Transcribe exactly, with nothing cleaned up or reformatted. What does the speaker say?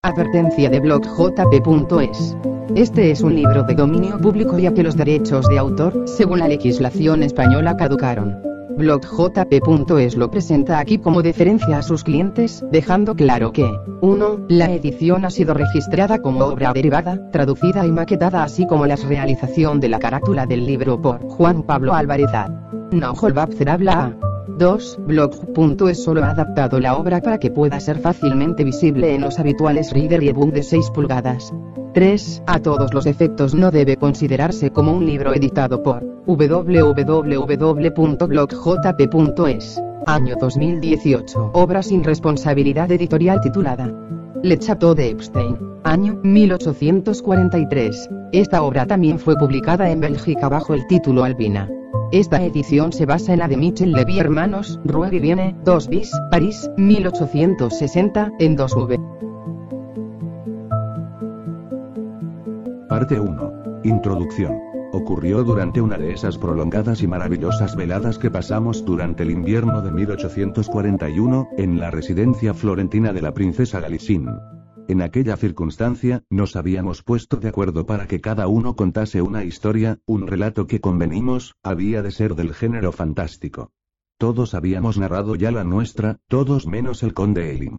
Advertencia de blog j p punto es. Este es un libro de dominio público ya que los derechos de autor, según la legislación española, caducaron. blog j p punto es lo presenta aquí como deferencia a sus clientes, dejando claro que uno La edición ha sido registrada como obra derivada, traducida y maquetada, así como la realización de la carátula del libro por Juan Pablo Álvarez A. Nauholbapzer habla A. dos blog punto es solo ha adaptado la obra para que pueda ser fácilmente visible en los habituales reader y ebook de seis pulgadas. tres A todos los efectos no debe considerarse como un libro editado por w w w punto blog j p punto es. Año dos mil dieciocho. Obra sin responsabilidad editorial titulada Le Château de Epstein. Año mil ochocientos cuarenta y tres. Esta obra también fue publicada en Bélgica bajo el título Albina. Esta edición se basa en la de Michel Levy Hermanos, Rue Vivienne, dos bis, París, mil ochocientos sesenta, en dos V. Parte uno. Introducción. Ocurrió durante una de esas prolongadas y maravillosas veladas que pasamos durante el invierno de mil ochocientos cuarenta y uno, en la residencia florentina de la princesa Galitzin. En aquella circunstancia, nos habíamos puesto de acuerdo para que cada uno contase una historia, un relato que convenimos, había de ser del género fantástico. Todos habíamos narrado ya la nuestra, todos menos el conde Elim.